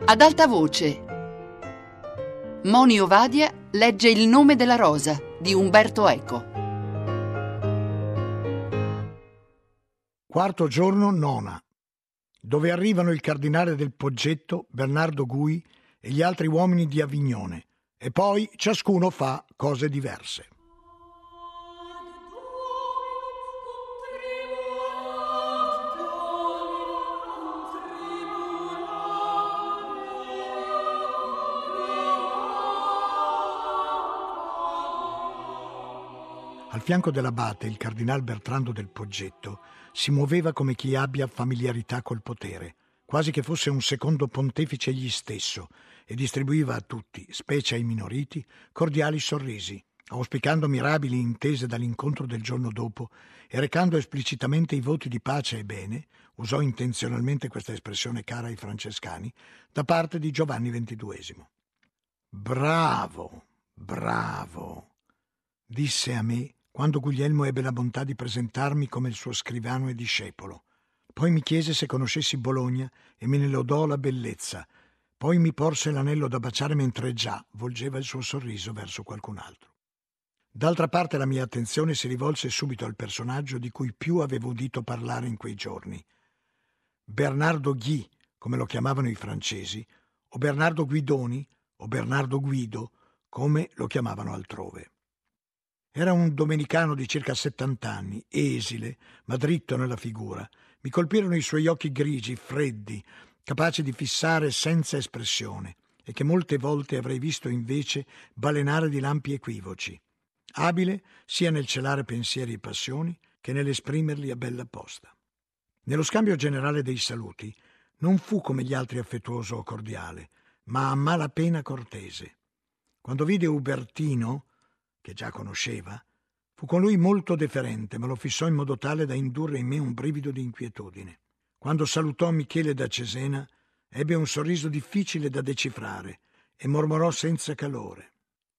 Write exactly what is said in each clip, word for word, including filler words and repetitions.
Ad alta voce, Moni Ovadia legge Il nome della rosa di Umberto Eco. Quarto giorno, nona, dove arrivano il cardinale del Poggetto, Bernardo Gui e gli altri uomini di Avignone, e poi ciascuno fa cose diverse. Al fianco dell'abate, il cardinal Bertrando del Poggetto si muoveva come chi abbia familiarità col potere, quasi che fosse un secondo pontefice egli stesso, e distribuiva a tutti, specie ai minoriti, cordiali sorrisi, auspicando mirabili intese dall'incontro del giorno dopo e recando esplicitamente i voti di pace e bene, usò intenzionalmente questa espressione cara ai francescani, da parte di Giovanni ventiduesimo. «Bravo, bravo», disse a me quando Guglielmo ebbe la bontà di presentarmi come il suo scrivano e discepolo. Poi mi chiese se conoscessi Bologna e me ne lodò la bellezza. Poi mi porse l'anello da baciare mentre già volgeva il suo sorriso verso qualcun altro. D'altra parte la mia attenzione si rivolse subito al personaggio di cui più avevo udito parlare in quei giorni. Bernardo Gui, come lo chiamavano i francesi, o Bernardo Guidoni, o Bernardo Guido, come lo chiamavano altrove. Era un domenicano di circa settant'anni, esile, ma dritto nella figura. Mi colpirono i suoi occhi grigi, freddi, capaci di fissare senza espressione, e che molte volte avrei visto invece balenare di lampi equivoci. Abile sia nel celare pensieri e passioni che nell'esprimerli a bella posta. Nello scambio generale dei saluti non fu come gli altri affettuoso o cordiale, ma a malapena cortese. Quando vide Ubertino, che già conosceva, fu con lui molto deferente, ma lo fissò in modo tale da indurre in me un brivido di inquietudine. Quando salutò Michele da Cesena, ebbe un sorriso difficile da decifrare e mormorò senza calore: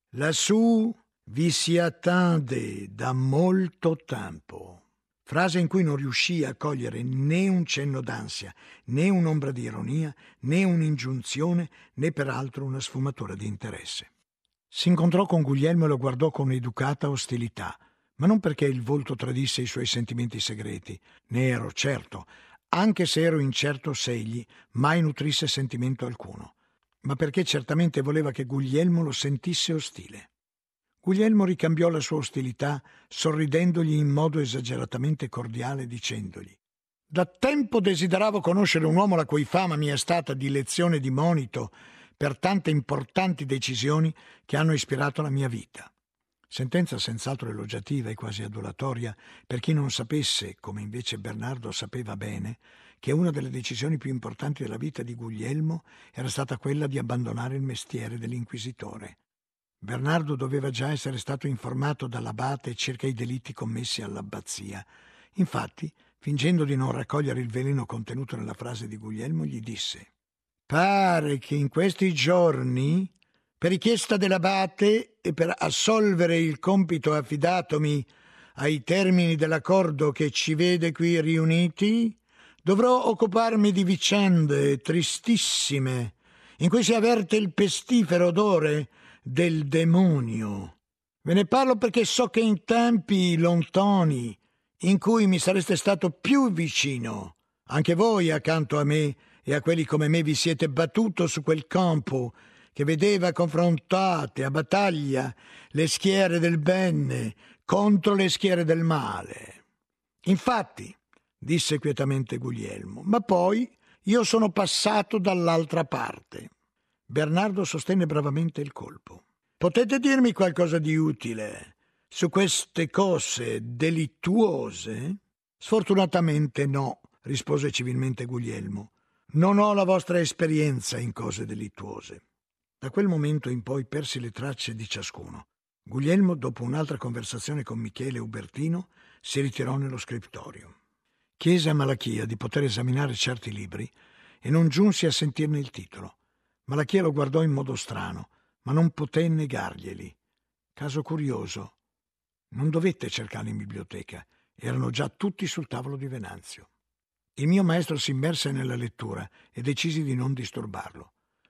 «Lassù vi si attende da molto tempo», frase in cui non riuscì a cogliere né un cenno d'ansia, né un'ombra di ironia, né un'ingiunzione, né peraltro una sfumatura di interesse. Si incontrò con Guglielmo e lo guardò con educata ostilità, ma non perché il volto tradisse i suoi sentimenti segreti, ne ero certo, anche se ero incerto se egli mai nutrisse sentimento alcuno, ma perché certamente voleva che Guglielmo lo sentisse ostile. Guglielmo ricambiò la sua ostilità sorridendogli in modo esageratamente cordiale, dicendogli: «Da tempo desideravo conoscere un uomo la cui fama mi è stata di lezione e di monito per tante importanti decisioni che hanno ispirato la mia vita». Sentenza senz'altro elogiativa e quasi adulatoria per chi non sapesse, come invece Bernardo sapeva bene, che una delle decisioni più importanti della vita di Guglielmo era stata quella di abbandonare il mestiere dell'inquisitore. Bernardo doveva già essere stato informato dall'abate circa i delitti commessi all'abbazia. Infatti, fingendo di non raccogliere il veleno contenuto nella frase di Guglielmo, gli disse: «Pare che in questi giorni, per richiesta dell'abate e per assolvere il compito affidatomi ai termini dell'accordo che ci vede qui riuniti, dovrò occuparmi di vicende tristissime in cui si avverte il pestifero odore del demonio. Ve ne parlo perché so che in tempi lontani, in cui mi sareste stato più vicino, anche voi accanto a me e a quelli come me, vi siete battuto su quel campo che vedeva confrontate a battaglia le schiere del bene contro le schiere del male. Infatti, disse quietamente Guglielmo, ma poi io sono passato dall'altra parte». Bernardo sostenne bravamente il colpo. «Potete dirmi qualcosa di utile su queste cose delittuose?» «Sfortunatamente no», rispose civilmente Guglielmo. «Non ho la vostra esperienza in cose delittuose». Da quel momento in poi persi le tracce di ciascuno. Guglielmo, dopo un'altra conversazione con Michele e Ubertino, si ritirò nello scrittorio. Chiese a Malachia di poter esaminare certi libri e non giunsi a sentirne il titolo. Malachia lo guardò in modo strano, ma non poté negarglieli. Caso curioso. Non dovette cercarli in biblioteca, erano già tutti sul tavolo di Venanzio. Il mio maestro si immerse nella lettura e decisi di non disturbarlo.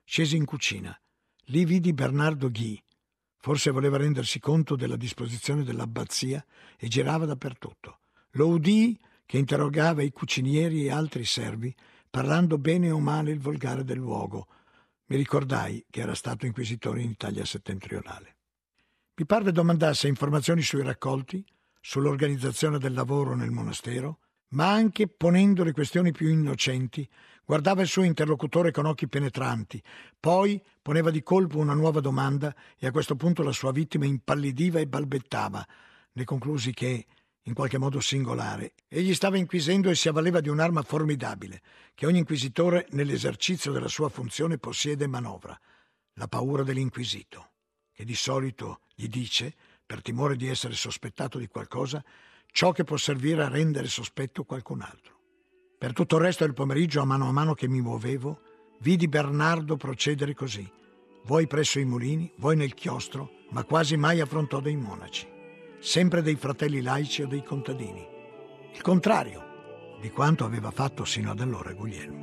Scesi in cucina. Lì vidi Bernardo Ghi. Forse voleva rendersi conto della disposizione dell'abbazia e girava dappertutto. Lo udii che interrogava i cucinieri e altri servi, parlando bene o male il volgare del luogo. Mi ricordai che era stato inquisitore in Italia settentrionale. Mi parve domandasse informazioni sui raccolti, sull'organizzazione del lavoro nel monastero, ma anche, ponendo le questioni più innocenti, guardava il suo interlocutore con occhi penetranti, poi poneva di colpo una nuova domanda e a questo punto la sua vittima impallidiva e balbettava. Ne conclusi che, in qualche modo singolare, egli stava inquisendo e si avvaleva di un'arma formidabile, che ogni inquisitore nell'esercizio della sua funzione possiede e manovra, la paura dell'inquisito, che di solito gli dice, per timore di essere sospettato di qualcosa, ciò che può servire a rendere sospetto qualcun altro. Per tutto il resto del pomeriggio, a mano a mano che mi muovevo, vidi Bernardo procedere così, vuoi presso i mulini, vuoi nel chiostro, ma quasi mai affrontò dei monaci, sempre dei fratelli laici o dei contadini. Il contrario di quanto aveva fatto sino ad allora Guglielmo.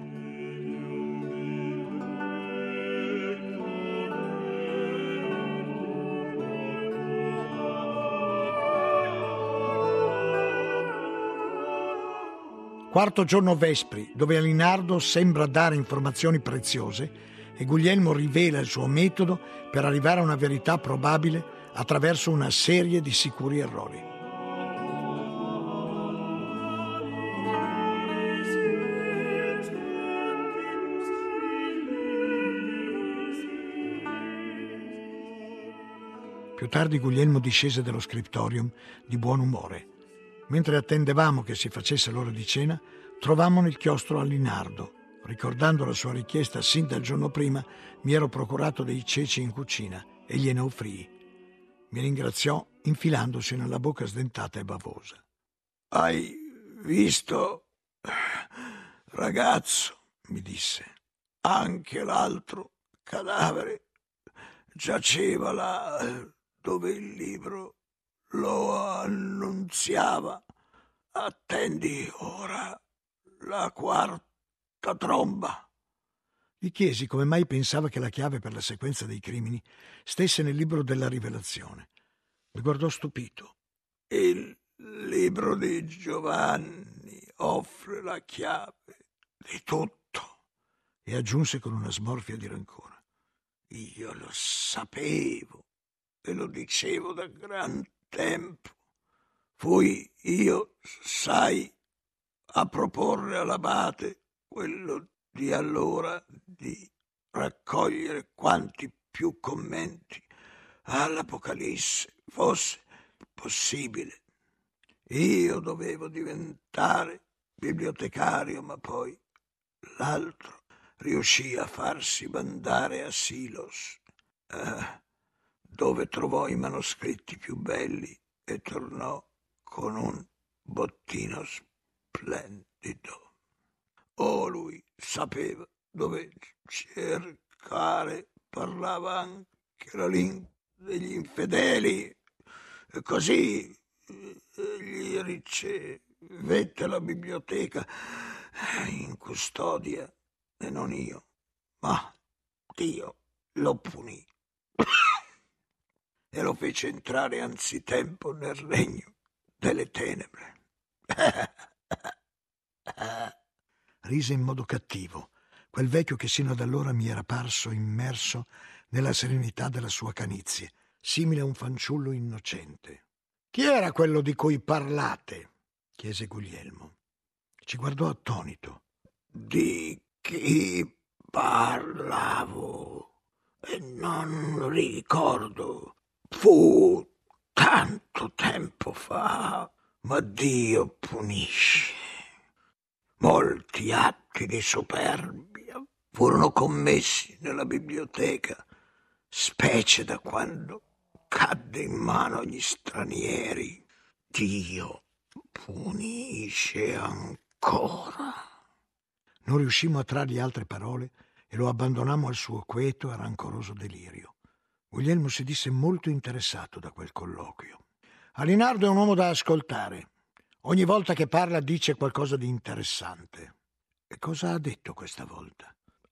Quarto giorno vespri, dove Alinardo sembra dare informazioni preziose e Guglielmo rivela il suo metodo per arrivare a una verità probabile attraverso una serie di sicuri errori. Più tardi Guglielmo discese dallo scriptorium di buon umore. Mentre attendevamo che si facesse l'ora di cena, trovammo nel chiostro Alinardo. Ricordando la sua richiesta sin dal giorno prima, mi ero procurato dei ceci in cucina e gliene offrii. Mi ringraziò infilandosi nella bocca sdentata e bavosa. «Hai visto, ragazzo?» mi disse. «Anche l'altro cadavere giaceva là dove il libro lo annunziava. Attendi ora la quarta tromba». Gli chiesi come mai pensava che la chiave per la sequenza dei crimini stesse nel libro della Rivelazione. Mi guardò stupito. «Il libro di Giovanni offre la chiave di tutto», e aggiunse con una smorfia di rancore. «Io lo sapevo e lo dicevo da gran tempo. Fui io, sai, a proporre all'abate, quello di allora, di raccogliere quanti più commenti all'Apocalisse fosse possibile. Io dovevo diventare bibliotecario, ma poi l'altro riuscì a farsi mandare a Silos, eh, dove trovò i manoscritti più belli e tornò con un bottino splendido. Oh, lui sapeva dove cercare, parlava anche la lingua degli infedeli, e così gli ricevette la biblioteca in custodia, e non io, ma Dio lo punì e lo fece entrare anzitempo nel regno delle tenebre. Rise in modo cattivo, quel vecchio che sino ad allora mi era parso immerso nella serenità della sua canizie, simile a un fanciullo innocente. «Chi era quello di cui parlate?» chiese Guglielmo. Ci guardò attonito. «Di chi parlavo? E non ricordo. Fu tanto tempo fa, ma Dio punisce. Molti atti di superbia furono commessi nella biblioteca, specie da quando cadde in mano agli stranieri. Dio punisce ancora». Non riuscimmo a trargli altre parole e lo abbandonammo al suo quieto e rancoroso delirio. Guglielmo si disse molto interessato da quel colloquio. «Alinardo è un uomo da ascoltare. Ogni volta che parla dice qualcosa di interessante». «E cosa ha detto questa volta?»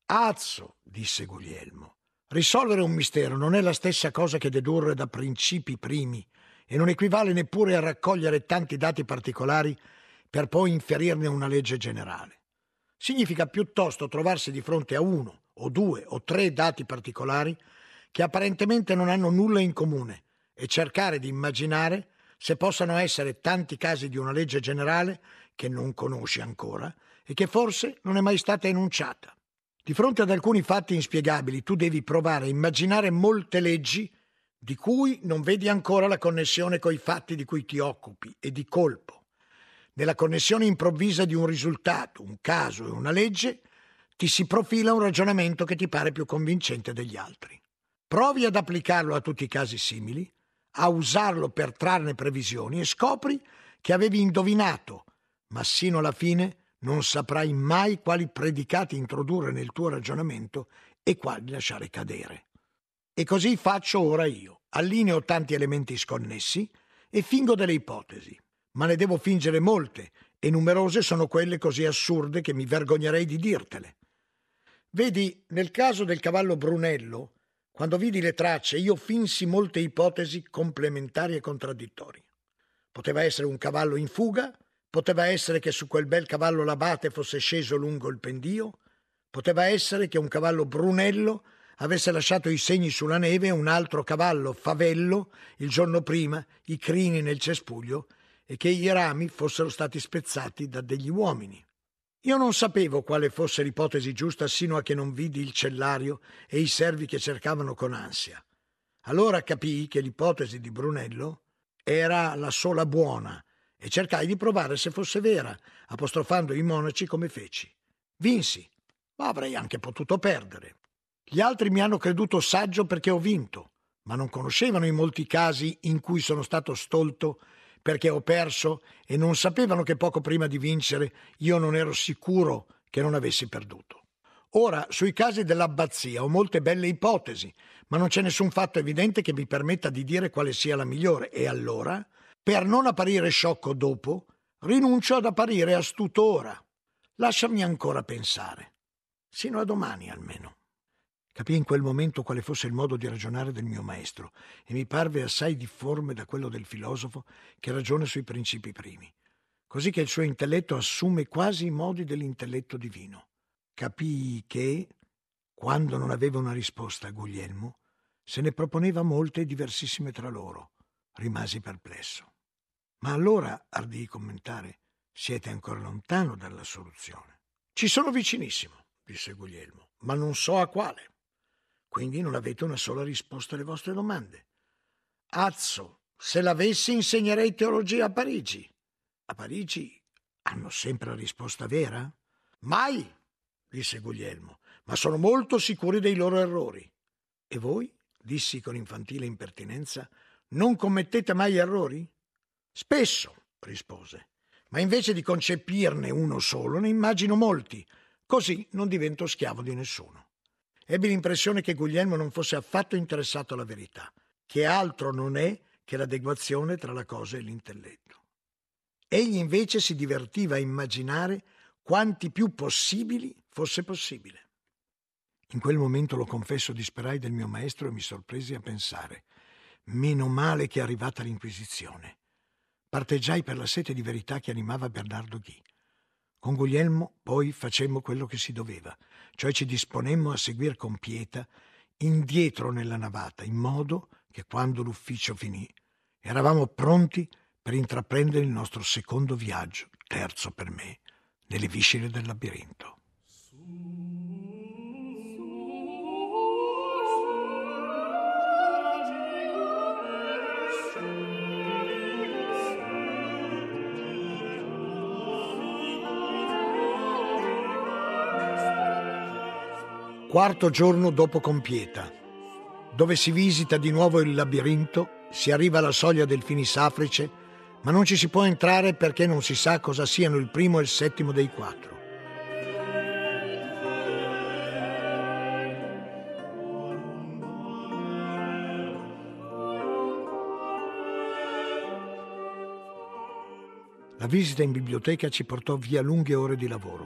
Azzo, disse Guglielmo, risolvere un mistero non è la stessa cosa che dedurre da principi primi e non equivale neppure a raccogliere tanti dati particolari per poi inferirne una legge generale. Significa piuttosto trovarsi di fronte a uno o due o tre dati particolari che apparentemente non hanno nulla in comune e cercare di immaginare se possano essere tanti casi di una legge generale che non conosci ancora e che forse non è mai stata enunciata. Di fronte ad alcuni fatti inspiegabili tu devi provare a immaginare molte leggi di cui non vedi ancora la connessione coi fatti di cui ti occupi e di colpo. Nella connessione improvvisa di un risultato, un caso e una legge, ti si profila un ragionamento che ti pare più convincente degli altri. Provi ad applicarlo a tutti i casi simili, a usarlo per trarne previsioni e scopri che avevi indovinato, ma sino alla fine non saprai mai quali predicati introdurre nel tuo ragionamento e quali lasciare cadere. E così faccio ora io. Allineo tanti elementi sconnessi e fingo delle ipotesi, ma ne devo fingere molte e numerose sono quelle così assurde che mi vergognerei di dirtele. Vedi, nel caso del cavallo Brunello, quando vidi le tracce io finsi molte ipotesi complementari e contraddittorie. Poteva essere un cavallo in fuga, poteva essere che su quel bel cavallo l'abate fosse sceso lungo il pendio, poteva essere che un cavallo Brunello avesse lasciato i segni sulla neve e un altro cavallo Favello il giorno prima i crini nel cespuglio e che i rami fossero stati spezzati da degli uomini. Io non sapevo quale fosse l'ipotesi giusta sino a che non vidi il cellario e i servi che cercavano con ansia. Allora capii che l'ipotesi di Brunello era la sola buona e cercai di provare se fosse vera, apostrofando i monaci come feci. Vinsi, ma avrei anche potuto perdere. Gli altri mi hanno creduto saggio perché ho vinto, ma non conoscevano i molti casi in cui sono stato stolto perché ho perso e non sapevano che poco prima di vincere io non ero sicuro che non avessi perduto. Ora, sui casi dell'abbazia ho molte belle ipotesi, ma non c'è nessun fatto evidente che mi permetta di dire quale sia la migliore e allora, per non apparire sciocco dopo, rinuncio ad apparire astuto ora. Lasciami ancora pensare, sino a domani almeno. Capii in quel momento quale fosse il modo di ragionare del mio maestro e mi parve assai difforme da quello del filosofo che ragiona sui principi primi, così che il suo intelletto assume quasi i modi dell'intelletto divino. Capii che, quando non aveva una risposta a Guglielmo, se ne proponeva molte e diversissime tra loro. Rimasi perplesso. Ma allora, ardii commentare, siete ancora lontano dalla soluzione. Ci sono vicinissimo, disse Guglielmo, ma non so a quale. Quindi non avete una sola risposta alle vostre domande. Azzo, se l'avessi insegnerei teologia a Parigi. A Parigi hanno sempre la risposta vera? Mai, disse Guglielmo, ma sono molto sicuri dei loro errori. E voi, dissi con infantile impertinenza, non commettete mai errori? Spesso, rispose, ma invece di concepirne uno solo ne immagino molti, così non divento schiavo di nessuno. Ebbi l'impressione che Guglielmo non fosse affatto interessato alla verità, che altro non è che l'adeguazione tra la cosa e l'intelletto. Egli invece si divertiva a immaginare quanti più possibili fosse possibile. In quel momento, lo confesso, disperai del mio maestro e mi sorpresi a pensare: meno male che è arrivata l'Inquisizione. Parteggiai per la sete di verità che animava Bernardo Ghi. Con Guglielmo poi facemmo quello che si doveva, cioè ci disponemmo a seguir con pietà indietro nella navata, in modo che quando l'ufficio finì eravamo pronti per intraprendere il nostro secondo viaggio, terzo per me, nelle viscere del labirinto. Quarto giorno dopo Compieta, dove si visita di nuovo il labirinto, si arriva alla soglia del Finisafrice, ma non ci si può entrare perché non si sa cosa siano il primo e il settimo dei quattro. La visita in biblioteca ci portò via lunghe ore di lavoro.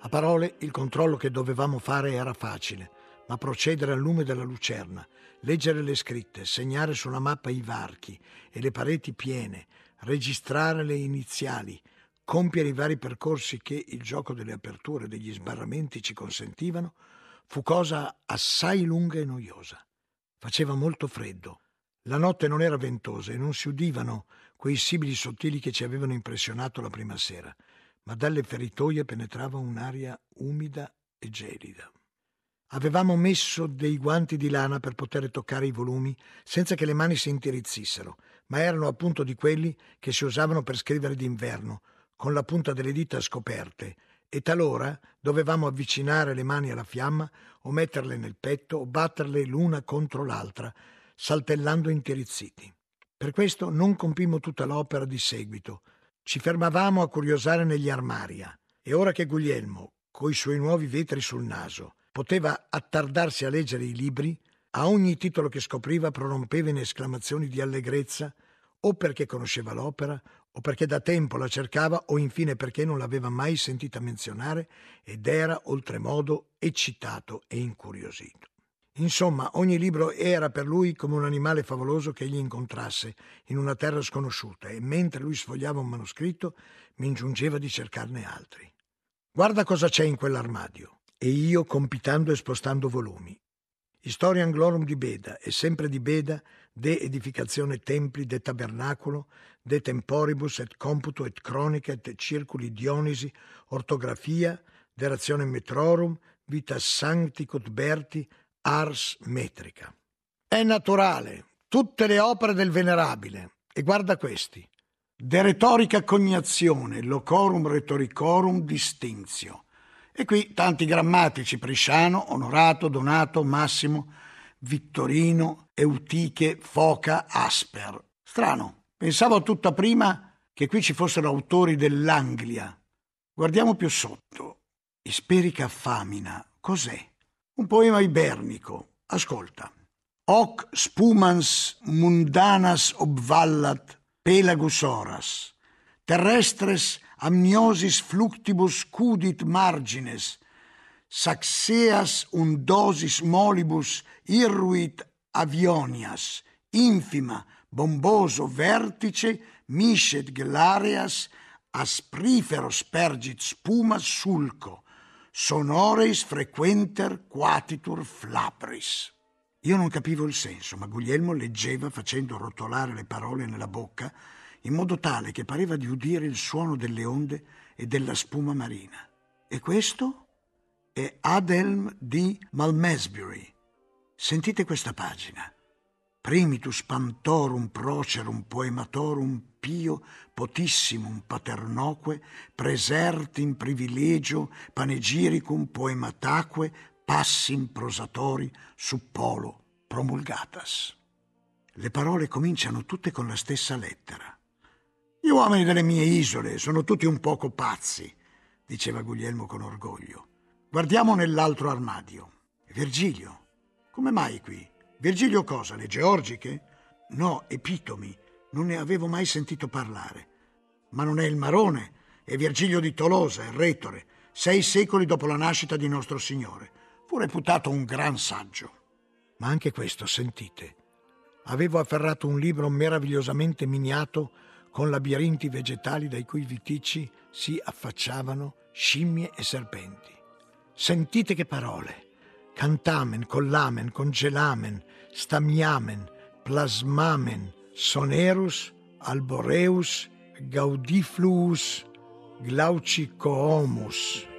A parole il controllo che dovevamo fare era facile, ma procedere al lume della lucerna, leggere le scritte, segnare sulla mappa i varchi e le pareti piene, registrare le iniziali, compiere i vari percorsi che il gioco delle aperture e degli sbarramenti ci consentivano, fu cosa assai lunga e noiosa. Faceva molto freddo. La notte non era ventosa e non si udivano quei sibili sottili che ci avevano impressionato la prima sera, ma dalle feritoie penetrava un'aria umida e gelida. Avevamo messo dei guanti di lana per poter toccare i volumi senza che le mani si intirizzissero, ma erano appunto di quelli che si usavano per scrivere d'inverno, con la punta delle dita scoperte, e talora dovevamo avvicinare le mani alla fiamma o metterle nel petto o batterle l'una contro l'altra, saltellando intirizziti. Per questo non compimmo tutta l'opera di seguito. Ci fermavamo a curiosare negli armaria, e ora che Guglielmo, coi suoi nuovi vetri sul naso, poteva attardarsi a leggere i libri, a ogni titolo che scopriva prorompeva in esclamazioni di allegrezza, o perché conosceva l'opera, o perché da tempo la cercava, o infine perché non l'aveva mai sentita menzionare ed era oltremodo eccitato e incuriosito. Insomma, ogni libro era per lui come un animale favoloso che egli incontrasse in una terra sconosciuta, e mentre lui sfogliava un manoscritto mi ingiungeva di cercarne altri. «Guarda cosa c'è in quell'armadio», e io compitando e spostando volumi. Historia Anglorum di Beda, e sempre di Beda, de edificazione templi, de tabernaculo, de temporibus et computo et chronica et circuli Dionisi, ortografia, de ratione metrorum, vita sancti Cuthberti, ars metrica. È naturale, tutte le opere del venerabile, e guarda questi. De retorica cognazione, locorum rhetoricorum distinzio. E qui tanti grammatici, Prisciano, Onorato, Donato, Massimo, Vittorino, Eutiche, Foca, Asper. Strano, pensavo tutta prima che qui ci fossero autori dell'Anglia. Guardiamo più sotto. Isperica Famina, cos'è? Un poema ibernico. Ascolta. Hoc spumans mundanas obvallat pelagus horas, terrestres amniosis fluctibus cudit margines, saxeas undosis molibus irruit avionias, infima bomboso vertice miscet glareas, asprifero spergit spumas sulco, sonoreis frequenter quatitur flabris. Io non capivo il senso, ma Guglielmo leggeva facendo rotolare le parole nella bocca in modo tale che pareva di udire il suono delle onde e della spuma marina. E questo è Adelm di Malmesbury. Sentite questa pagina. Primitus pantorum procerum poematorum pio potissimum paternoque presertim privilegio panegyricum poemataque passim prosatori sub polo promulgatas. Le parole cominciano tutte con la stessa lettera. Gli uomini delle mie isole sono tutti un poco pazzi, diceva Guglielmo con orgoglio. Guardiamo nell'altro armadio. Virgilio. Come mai qui? Virgilio cosa? Le Georgiche? No, epitomi. Non ne avevo mai sentito parlare. Ma non è il Marone, è Virgilio di Tolosa, il retore, sei secoli dopo la nascita di nostro Signore. Fu reputato un gran saggio. Ma anche questo, sentite. Avevo afferrato un libro meravigliosamente miniato con labirinti vegetali dai cui viticci si affacciavano scimmie e serpenti. Sentite che parole. Cantamen, collamen, congelamen, stamiamen, plasmamen, sonerus, alboreus, gaudifluus, glaucicoomus.